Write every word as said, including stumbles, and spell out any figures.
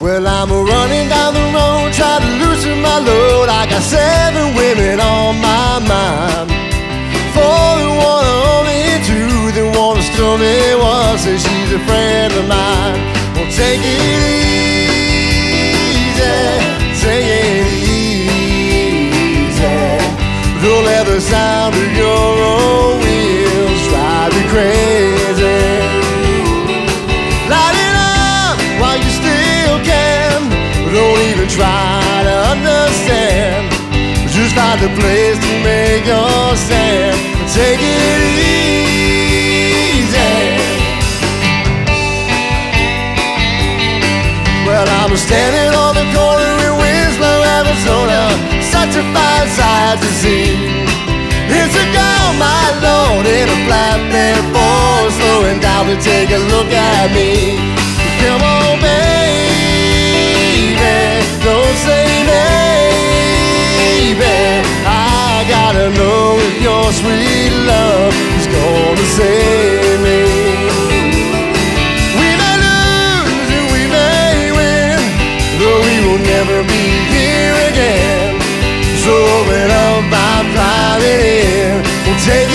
Well, I'm running down the road, trying to loosen my load. I got seven women on my mind. Four that want only two that want to steal me one. Say she's a friend of mine. Well, take it easy, take it easy. Don't let the sound of your own wheels drive you crazy. Light it up while you still can. Don't even try to understand. Just find a place to make your stand. Take it easy. Well, I'm standing on the corner in Winslow, Arizona. Such a fine sight to see. It's a girl, my lord, in a flatbed Ford, slowing down to take a look at me. Come on, baby, don't say maybe. I gotta know if your sweet love is gonna save me. We may lose and we may win, though we will never be here again. So open up, I'm driving in. We'll take